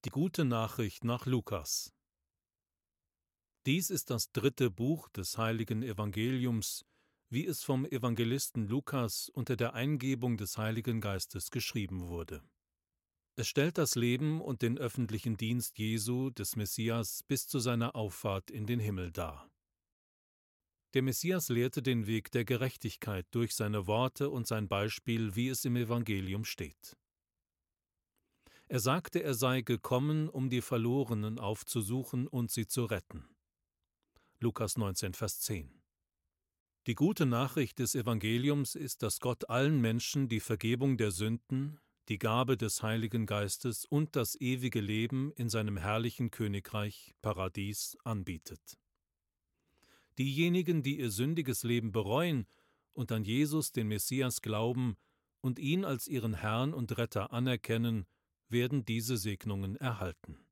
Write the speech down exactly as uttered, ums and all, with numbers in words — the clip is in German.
Die gute Nachricht nach Lukas. Dies ist das dritte Buch des heiligen Evangeliums, wie es vom Evangelisten Lukas unter der Eingebung des Heiligen Geistes geschrieben wurde. Es stellt das Leben und den öffentlichen Dienst Jesu, des Messias, bis zu seiner Auffahrt in den Himmel dar. Der Messias lehrte den Weg der Gerechtigkeit durch seine Worte und sein Beispiel, wie es im Evangelium steht. Er sagte, er sei gekommen, um die Verlorenen aufzusuchen und sie zu retten. Lukas neunzehn, Vers zehn. Die gute Nachricht des Evangeliums ist, dass Gott allen Menschen die Vergebung der Sünden, die Gabe des Heiligen Geistes und das ewige Leben in seinem herrlichen Königreich, Paradies, anbietet. Diejenigen, die ihr sündiges Leben bereuen und an Jesus, den Messias, glauben und ihn als ihren Herrn und Retter anerkennen, werden diese Segnungen erhalten.